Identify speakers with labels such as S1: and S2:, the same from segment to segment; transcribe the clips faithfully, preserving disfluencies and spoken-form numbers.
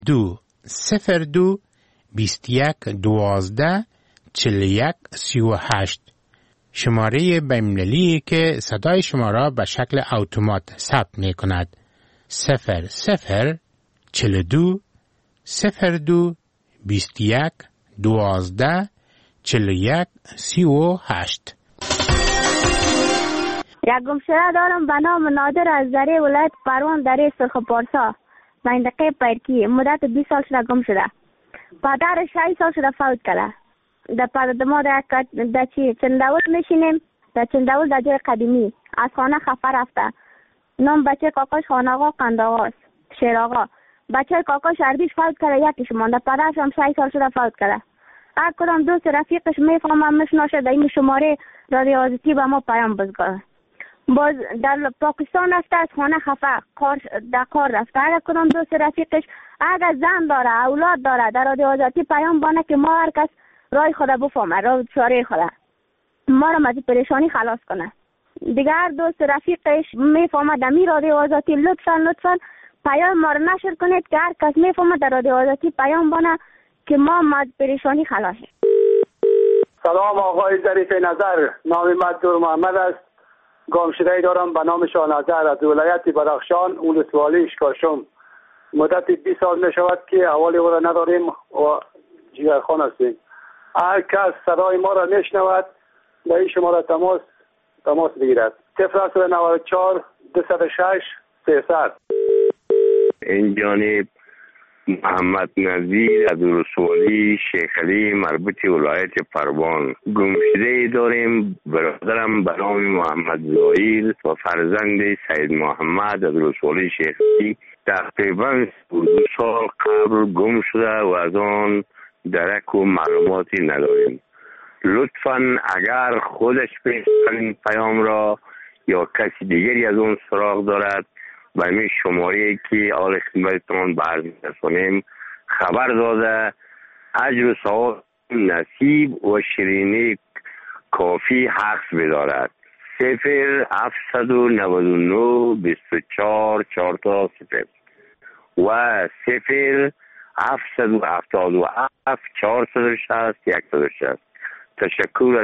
S1: دو صفر دو بیست یک دوازده چل یک سی و هشت. شماره بین‌المللی که صدای شما را به شکل اتومات ثبت می کند. صفر صفر چل دو صفر دو بیست یک دوازده چل یک سی و هشت.
S2: یک گمشده دارم به نام نادر از دره ولایت پروان دره سرخ پارسا منطقه پیرکی. مدت بیست سال شده گم شده. پدر شش سال شده فوت کرده. در پدر ما در در چی چنداول میشینیم در چنداول در جای قدیمی از خانه خفه رفته. نام بچه کاکاش خان آقا قند آقاست شیر آقا. بچه کاکاش اردیش فوت کرده یکیش مانده. پدرش هم شش سال شده فوت کرده. هر کدام دوست رفیقش میفهمم میشناسه در این شماره رادیو آزادی به ما پیام بزنه. باز در پاکستان رفته از خانه خفه کار در کار رفته. هر کدام دوست رفیقش اگر زن داره اولاد داره در رادیو آزادی پیام بانه که ما هر کس رای خدا بفهمه راه چاره خدا ما را از پریشانی خلاص کنه. دیگه هر دوست رفیقش میفهمه در می رادیو آزادی لطفا لطفا پیام ما را نشر کنید که هر کس میفهمه در رادیو آزادی پیام بانه که ما از پریشانی خلاص.
S3: سلام آقای ظریف نظر، نام من دور محمد است. گمشده‌ای دارم به نام شاه نظر از ولایت بدخشان ولسوالی اشکاشم. مدت بیست سال می شود که احوال او را نداریم و جگرخوان هستیم. هر کس صدای ما را میشنود به این شماره تماس تماس بگیرد. صفر نود و چهار دویست و شش سیصد.
S4: این جانب محمد نظیر از رسولی شیخ علی مربوط ولایت پروان. گمشده داریم برادرم به نام محمد زاهیر و فرزند سید محمد از رسولی شیخ علی تقریبا دو سال قبل گم شده و از آن درک و معلوماتی نداریم. لطفاً اگر خودش این پیام را یا کسی دیگری از اون سراغ دارد و این شماره که آل خدمتتان برز می‌رسانیم خبر داده اجر و ثواب نصیب و شیرینی کافی حق بدارد. صفر هفتصد و نود و نه بیست و چهار چهار تا صفر و صفر هفتصد و هفتاد و هفت چهارصد و شصت صد و شصت. تشکر.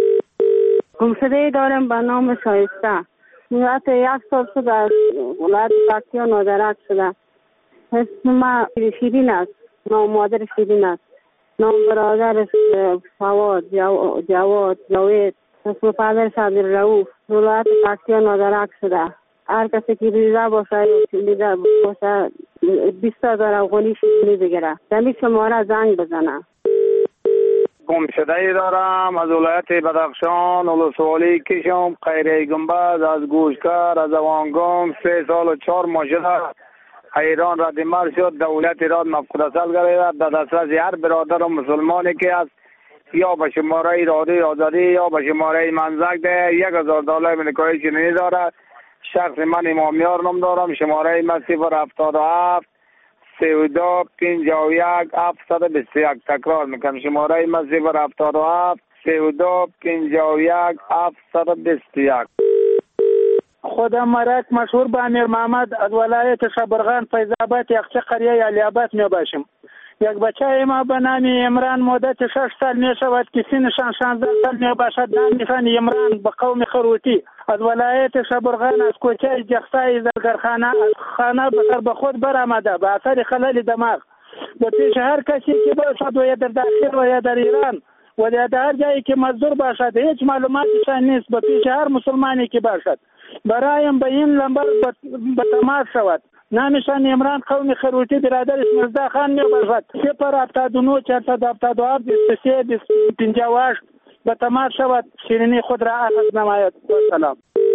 S5: گمشده دارم به نام شایسته. مدت یک سال شده از ولایت پکتیا نادرک شده. اسم ما شیرین است. نام مادر شیرین است. نام برادرش فواد جواد جاوید. اسم پدرش عبدالرؤوف. ولایت پکتیا نادرک شده. هر کسی که دیده باشه دیده باشه بیست هزار افغانی شیرینی بگیره. دمی شماره زنگ بزنه.
S3: گمشده‌ای دارم از ولایت بدخشان ولسوالی کشم خیره گنبد از گوشکر از اوانگام سه سال و چهار ماه شده ایران رد مر شد. دولت ایران مفقود اصل گرفت. در دسترس هر برادر و مسلمانی که است یا به شماره رادیو آزادی یا به شماره منزک ده یک هزار دلار امریکایی چینی دارد. شخص من امامیار نام دارم. شماره من صفر هفتاد و هفت سی و دو پنجاه و یک هفتصد و بیست و یک. تکرار میکنم شماره من صفر هفتاد و هفت سی و دو پنجاه و یک هفتصد و بیست و یک.
S6: خودم مرک مشهور به امیر محمد از ولایت شبرغان فیض‌آباد یخچه قریه علی‌آباد می باشم. یک بچه ما به نام عمران مدت شش سال می شود که سنشان شانزده سال می باشد. نامشان عمران به قوم خروتی از ولایت شبرغان از کوچه جخسای زرگرخانه از خانه بسر به خود برآمده به اثر خلل دماغ. به پیش هر کسی که باشد و یا در داخل و یا در ایران و یا در هر جایی که مزدور باشد هیچ معلوماتشان نیست. به پیش هر مسلمانی که باشد برایم به این لمبر به تماس شود. نامشان عمران قوم خروتی برادرش مزدا خان می باشد. صفر هفتاد و نه چهارصد و هفتاد و هفت بیست و سه پنجاه و هشت به تماس شود. شیرینی خود را اخذ نماید. سلام.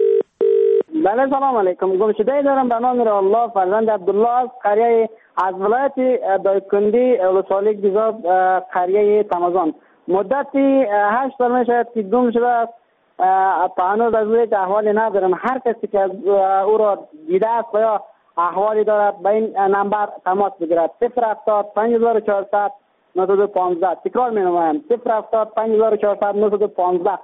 S7: بله سلام علیکم. گمشده دارم به نام الله فرزند عبدالله از قریه از ولایت دایکندی ولسوالی گیزاب قریه تمازان. مدتی هشت سال می شود که گم شده است. هنوز از روی احوالی ندارم. هر کسی که او را دیده است یا احوالی دارد به این نمبر تماس بگیرد. صفر هفتاد پنج هزار و چهارصد نود و پانزده. تکرار می نمایم. صفر هفتاد پنج هزار و چهارصد نود و پانزده.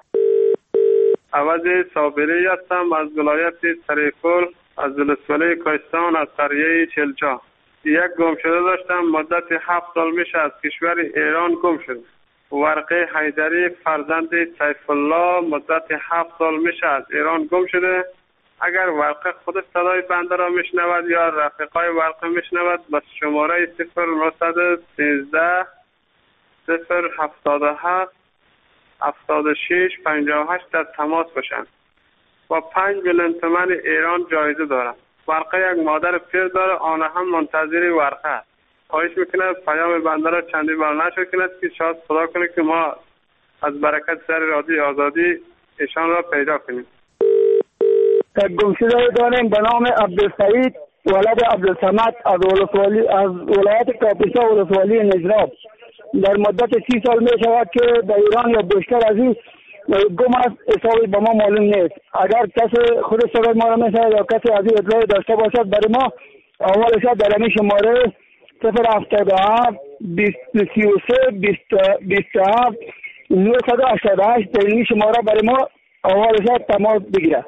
S8: عوض صابری هستم از ولایت سریفل از ولسوالی کوهستان از قریه چلچا. یک گم شده داشتم. مدت هفت سال میشه از کشور ایران گم شد. ورقه حیدری فرزند سیف الله مدت هفت سال میشه از ایران گم شده. اگر ورقه خود صدای بنده را میشنود یا رفیقای ورقه میشنود، بس شماره صفر نهصد و سیزده صفر هفتاد و هفت هفتاد و شش پنجاه و هشت در تماس باشند. با پنج میلیون تومان ایران جایزه دارم. ورقه یک مادر پیر داره، آن هم منتظر ورقه است. خواهش میکنه پیام بنده را چندی بار نشر کند که شاید خدا کنه که ما از برکت سر رادیو آزادی ایشان را پیدا کنیم.
S6: گمشده داریم به نام عبدالسعید ولد عبدالصمد از ولسوالی از ولایت کاپیسا ولسوالی نجراب. در مدت سی سال می شود که در ایران یا بیشتر از این گم است. حسابی به ما معلوم نیست. اگر کسی خود صدای ما را میشنود یا کسی از این اطلاع داشته باشد برای ما اولش در همین شماره صفر هفتاد و هفت بیست سی و سه بیست و هفت نهصد و هشتاد و هشت در این شماره برای ما اولش تماس بگیره.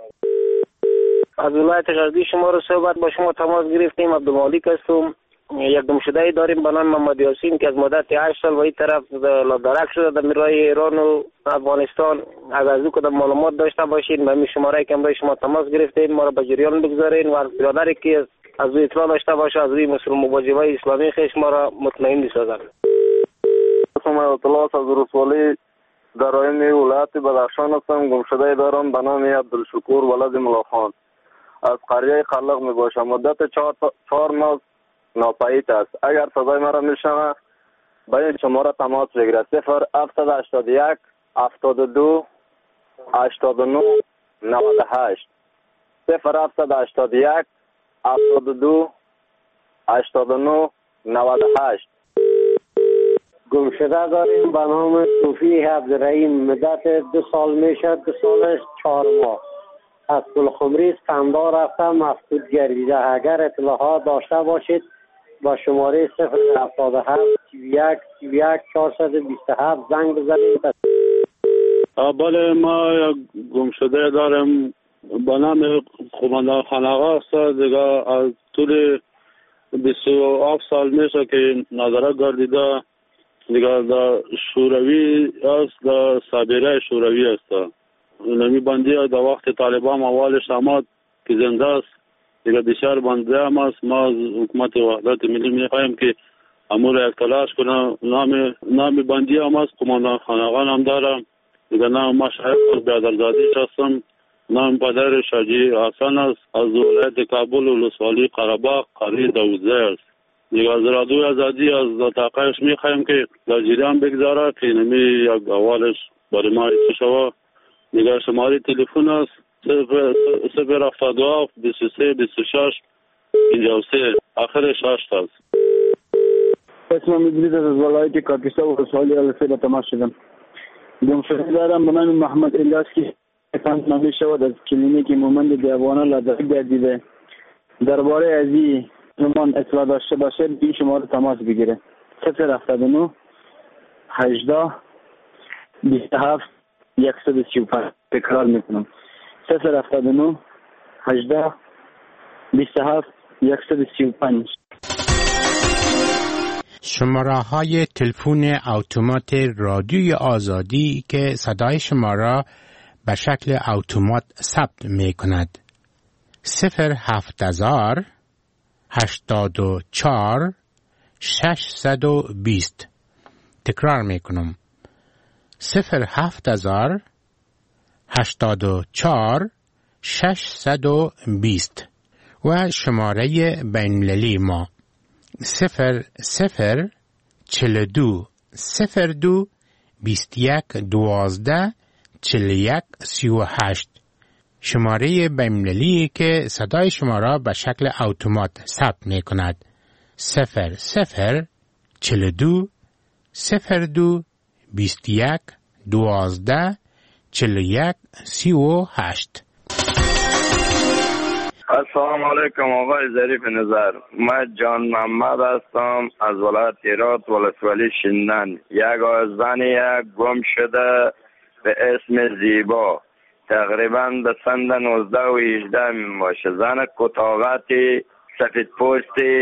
S9: از ولایت غربی شما رو صحبت با شما تماس گرفتیم. عبدالمالک هستم. یک گمشده داریم به نام محمد یاسین که از مدت هشت سال به این طرف درک شده در میرای ایران و افغانستان. اگر از او کدام معلومات داشته باشین به این شماره که برای شما تماس گرفتیم ما را به جریان بگذارین و برادری که از او اطلاع داشته باشه از روی مسئول مواجبه اسلامی خیش ما را مطمئن بسازن.
S10: اسم اطلاع از رسولی در آین ولایت بدخشان هستم. گمشده دارم به نام عبدالشکور ولد ملاخان از قریه قلق می باشم. مدت چهار, چهار ماه ناپدید است. اگر صدای مرا میشنوه با این شماره تماس بگیرد. صفر هفتصد و هشتاد و یک هفتاد و دو هشتاد و نه نود و هشت صفر هفتصد و هشتاد و یک هفتاد و دو هشتاد و نه نود و هشت.
S11: گمشده داریم به نام صوفی عبدالرحیم. مدت دو سال میشد. دو سالش چهار ماه از پلخمری سندار رفتم مفقود گردیده. اگر اطلاعات داشته باشید با شماره صفر هفتاد و هفت سی و یک سی و یک چهارصد و بیست و هفت زنگ بزنید.
S12: بله ما گمشده دارم به نام قماندان خانقا است. دیگه از طول بیست و هفت سال میشه که نظاره گردیده. دیگه در شوروی است، در صابره شوروی است. نمی بندی در وقت طالبان اولش آمد که زنده است. دیگه بسیار بنده هم است. ما از حکومت وحدت ملی میخواهیم که امور یک تلاش کنه. نام نام بندی هم است. قماندان خانقان هم دارم. دیگه نام ما شایق برادرزادیش هستم. نام پدر شاجی حسن است از ولایت کابل ولسوالی قره‌باغ قریه دوزده است. دیگه از رادیو آزادی از تاقیش میخواهیم که در جریان بگذاره که نمی یک اولش برای ما ایسا شوه. دیگر شماره تلفن است صفر هفتاد و هفت بیست و سه بیست و شش پنجاه و سه آخرش هشت است.
S6: اسمم ادریس از ولایت کاپیسا و ولسوالی السه به تماس شدم. گمشده دارم به نام محمد الیاس که پنج نامی شود از کلینیک مومند دیوانه لادر گردیده. درباره از این زمان اطلاع داشته باشه این شماره تماس بگیره. صفر هفتاد و نه هجده بیست و هفت صد و سی و پنج. تکرار میکنم صفر هفتاد و نه هجده بیست و هفت صد و سی و پنج.
S1: شماره های تلفن اتومات رادیوی آزادی که صدای شما را به شکل اتومات ثبت می کند. صفر هفت هزار هشتاد و چهار ششصد و بیست. تکرار می کنم صفر هفت هزار هشتاد و چهار ششصد و بیست و شماره بین‌المللی ما صفر صفر چهل و دو صفر دو بیست و یک دوازده چهل و یک سی و هشت. شماره بین‌المللی که صدای شما را به شکل اتومات ثبت می کند. صفر صفر چهل و دو صفر دو بیست و یک دوازده چهل و یک سی و هشت.
S4: السلام علیکم آقای ظریف نظر. من جان محمد هستم از ولایت هرات ولسوالی شندن. یک زن یک گم شده به اسم زیبا تقریبا به سن نوزده و هجده می باشه. زن کتاغتی سفید پوستی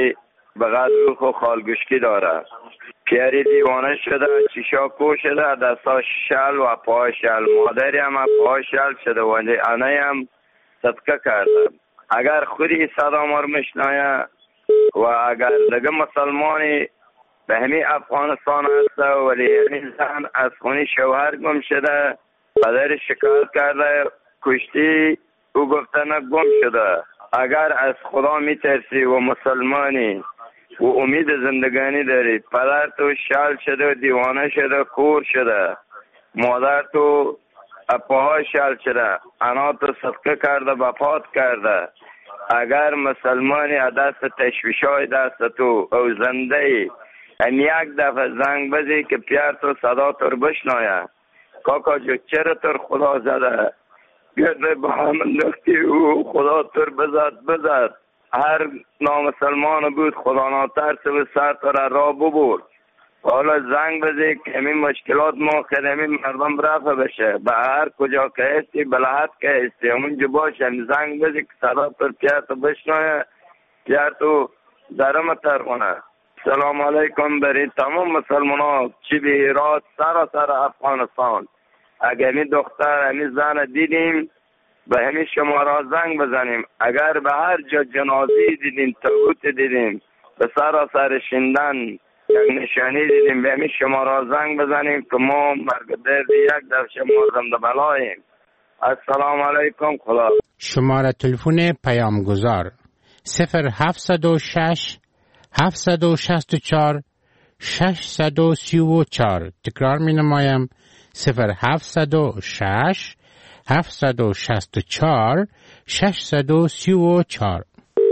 S13: به قدر روح و خالگوشکی داره. پیری دیوانه شده، چیشا کو شده، دستا شل و پای شل. مادری هم پای شل شده و انه هم صدقه کرده. اگر خودی صدا مار مشنایه و اگر دیگه مسلمانی به همین افغانستان هست ولی همین زن از خونی شوهر گم شده، پدر شکایت کرده، کشتی او گفتن گم شده. اگر از خدا میترسی و مسلمانی و امید زندگانی داری، پدر تو شل شده و دیوانه شده، کور شده، مادر تو اپاها شل شده، انا تو صدقه کرده، بپات کرده. اگر مسلمانی دست تشویشای دست تو او زنده ای، هم یک دفعه زنگ بزی که پیار تو صدا تر بشنایه، کاکا جو چرا تر خدا زده، گرده به همون دختی او خدا تر بزد بزد. هر نامسلمان بود خدا ناترس و سر تر را ببرد. حالا زنگ بزی که همین مشکلات ما خدمی مردم رفع بشه. به هر کجا که هستی بلحت که هستی همونجا باشه، هم زنگ بزی که صدا تر پیار تو بشنایه، پیار تو درم تر کنه. سلام علیکم برای تمام مسلمان ها چی به ایراد سراسر افغانستان. اگر همین دختر همین زن دیدیم به همین شما را زنگ بزنیم. اگر به هر جا جنازی دیدیم، تابوت دیدیم، به سراسر شندن یک نشانی دیدیم، به همین شما را زنگ بزنیم که ما مرگ درد یک در شما زنده بلاییم. السلام علیکم. خدا.
S1: شماره تلفن پیامگذار صفر هفتصد و شش هفتصد و شصت و چهار ششصد و سی و چهار. تکرار می نمایم صفر هفتصد و شش هفتصد و شصت و چهار ششصد و سی و چهار.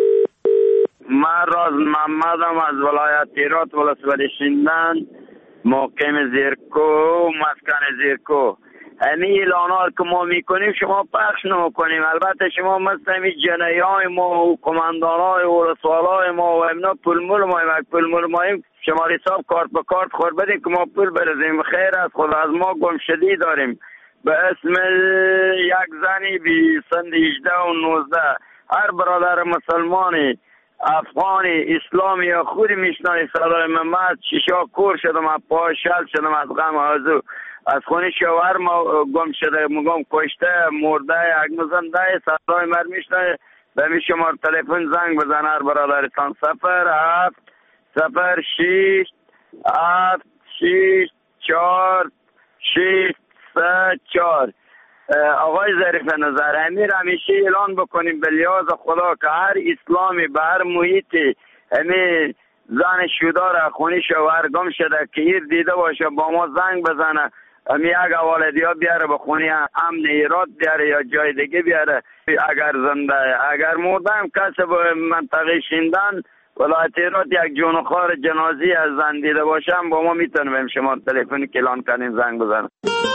S13: من راز محمدم از ولایت هرات ولسوالی شندن، مقیم زیرکو، مسکن زیرکو. همین اعلانات که ما میکنیم شما پخش نمیکنیم. البته شما مثل همین جنایی های ما و کماندان های و رسوال های ما و امنا پول مول ماییم. اگه پول مول ماییم شما حساب کارت به کارت خور بدیم که ما پول برزیم. خیر از خود از ما گمشدی داریم به اسم یک زنی بی سند هجده و نوزده. هر برادر مسلمانی افغانی اسلامی یا خودی میشنانی صدای محمد شیشا کور شدم، از پای شل شدم، از غم آزو از خونی شوهر ما گم شده، مگم کشته مرده یک مزنده صدای مر میشنانی. به می شمار تلفن زنگ بزن هر برادرتان. صفر هفت صفر شیش هفت شیش چار شیش سه چار. آقای ظریف نظر امیر همیشه اعلان بکنیم به لحاظ خدا که هر اسلامی به هر محیطی همین زن شودار خونی شوهر گم شده که ایر دیده باشه با ما زنگ بزنه. همین یک والدی ها بیاره به خونی امن ایراد بیاره یا جای دیگه بیاره. اگر زنده اگر مرده هم کسی به منطقه شندن ولایت ایراد یک جونخوار جنازی از زن دیده باشه هم با ما میتونیم شما تلفنی که اعلان کنیم زنگ بزنه.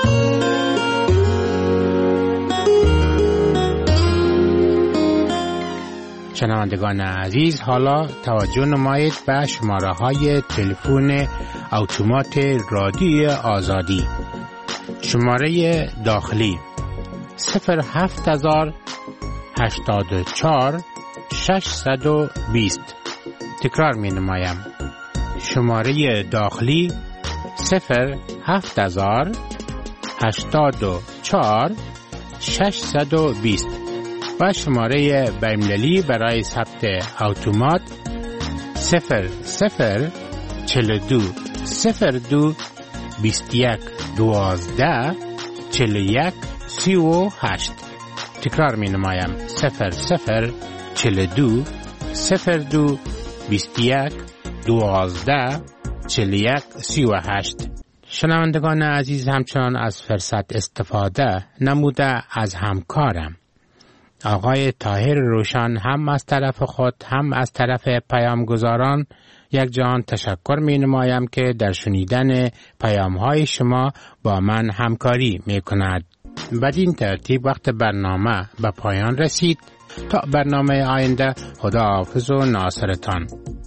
S1: شنوندگان عزیز، حالا توجه نمایید به شماره های تلفن اتومات رادیوی آزادی. شماره داخلی صفر هفت هزار هشتاد و چهار ششصد و بیست. تکرار می نمایم. شماره داخلی صفر هفت هزار هشتاد و چهار ششصد و بیست و شماره بین‌المللی برای ثبت اتومات صفر صفر چهل و دو صفر دو بیست و یک دوازده چهل و یک سی و هشت. تکرار می نمایم صفر صفر چهل و دو صفر دو بیست و یک دوازده چهل و یک سی و هشت. شنوندگان عزیز، همچنان از فرصت استفاده نموده از همکارم آقای طاهر روشن هم از طرف خود هم از طرف پیامگذاران یک جهان تشکر می نمایم که در شنیدن پیام های شما با من همکاری می کند. بدین ترتیب وقت برنامه به پایان رسید. تا برنامه آینده، خداحافظ و ناصرتان.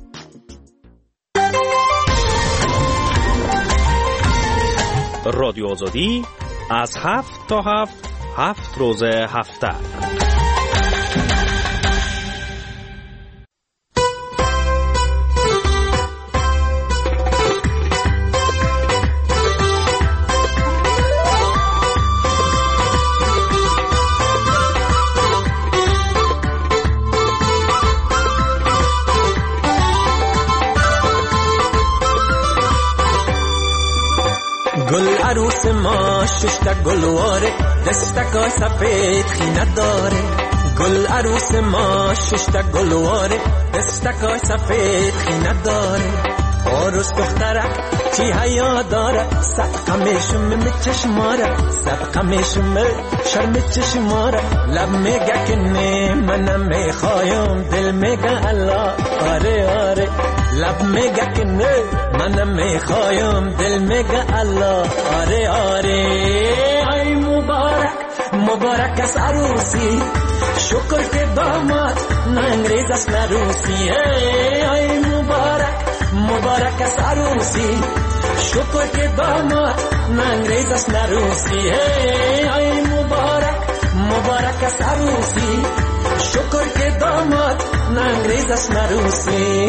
S14: رادیو آزادی از هفت تا هفت هفت روز هفته.
S15: گل عروس ما ششتا گلواره دستکای سفید خینه داره گل عروس ما ششتا گلواره دستکای سفید خینه داره عروس دخترک چی حیا داره صدقه میشم چشماره صدقه میشم شرم چشماره لب میگه که نه منم میخوایم دل میگه الله آره آره لب میگه که نه منم میخوایم دل میگه الله آره آره ای مبارک مبارک از عروسی شکر که داماد نه انگریز است نه روسی ای مبارک مبارک است عروسی شکر که داماد نه انگریز است نه روسی ای مبارک مبارک است عروسی شکر که داماد نه انگریز است نه روسی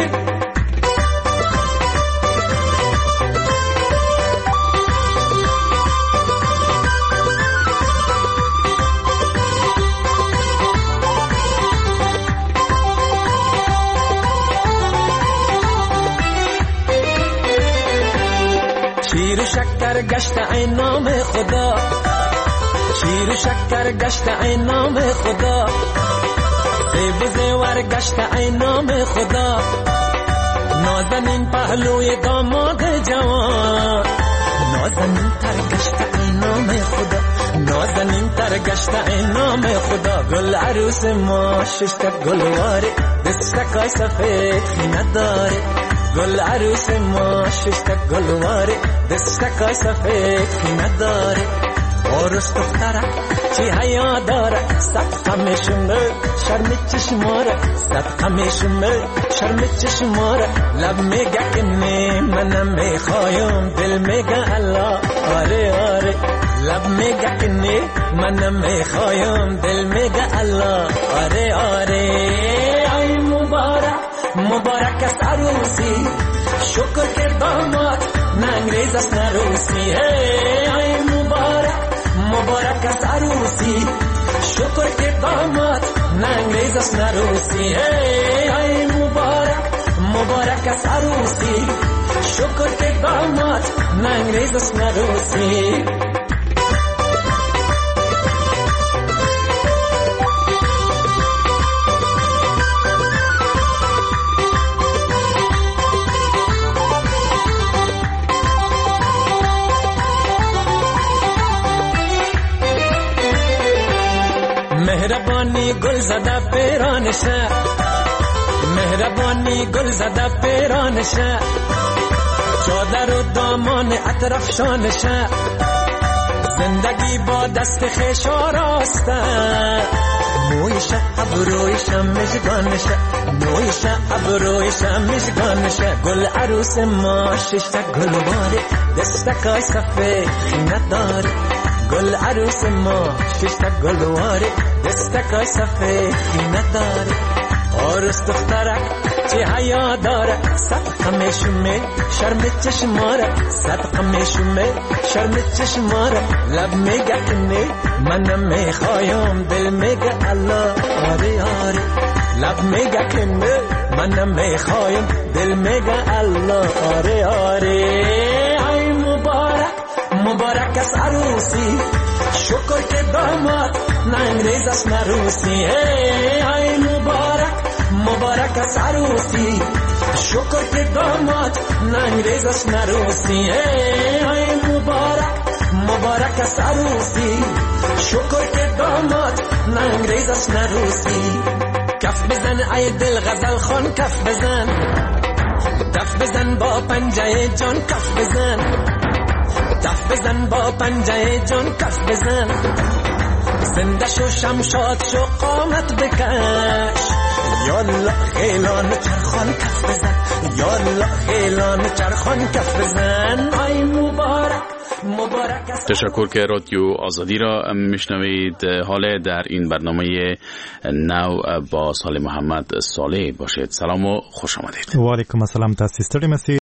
S15: شیر و شکر گشت ای نام خدا شیر و شکر گشت ای نام خدا زیب و زیور گشت ای نام خدا نازنین پهلوی داماد جوان نازنین تر گشت ای نام خدا نازنین تر گشت ای نام خدا گل عروس ما ششتا گلواره دستکای سفید خینه داره گل عروس ما ششتا گلواره دستکای سفید خینه داره عروس دخترک چی حیا داره صدقه میشمه شرم چشماره صدقه میشمه شرم چشماره لب میگه که نه منم میخوایم دل میگه الله آره آره لب میگه که نه منم میخوایم دل میگه الله آره آره ای مبارک مبارک است عروسی شکر که داماد نه انگریز است نه روسی ای مبارک مبارک است عروسی شکر که داماد نه انگریز است نه روسی ای مبارک مبارک است عروسی شکر که داماد نه انگریز است نه روسی مهربانی گل زده پیرانشه مهربانی گل زده پیرانشه چادر و دامان اطراف شانشه زندگی با دست خویش آراسته مویشه ابرویشه مژگانشه مویشه ابرویشه مژگانشه گل عروس ما ششتا گلواره دستکای سفید خینه داره گل عروس ما ششتا گلواره دستکای سفید خینه داره عروس دخترک چی حیا داره صدقه میشمه شرم چشماره صدقه میشمه شرم چشماره لب میگه که نه منم میخوایم دل میگه الله آره آره لب میگه که نه منم میخوایم دل میگه الله آره آره ای مبارک مبارک است عروسی شکر که داماد نه انگریز است نه روسی ای مبارک مبارک است عروسی شکر که داماد نه انگریز است نه روسی ای مبارک مبارک است عروسی شکر که داماد نه انگریز است نه روسی کف بزن ای دل غزل خان کف بزن کف بزن با پنجه جان کف بزن کف بزن با پنجه جان کف بزن زنده شو شمشاد شو قامت بکش یالا خیلان چرخان کف بزن یالا خیلان چرخان کف بزن ای مبارک مبارک است.
S16: تشکر که رادیو آزادی را میشنوید. حالا در این برنامه نو با سال محمد صالح باشید. سلام و خوش آمدید.
S17: و علیکم السلام. تاسو ستړي مسئ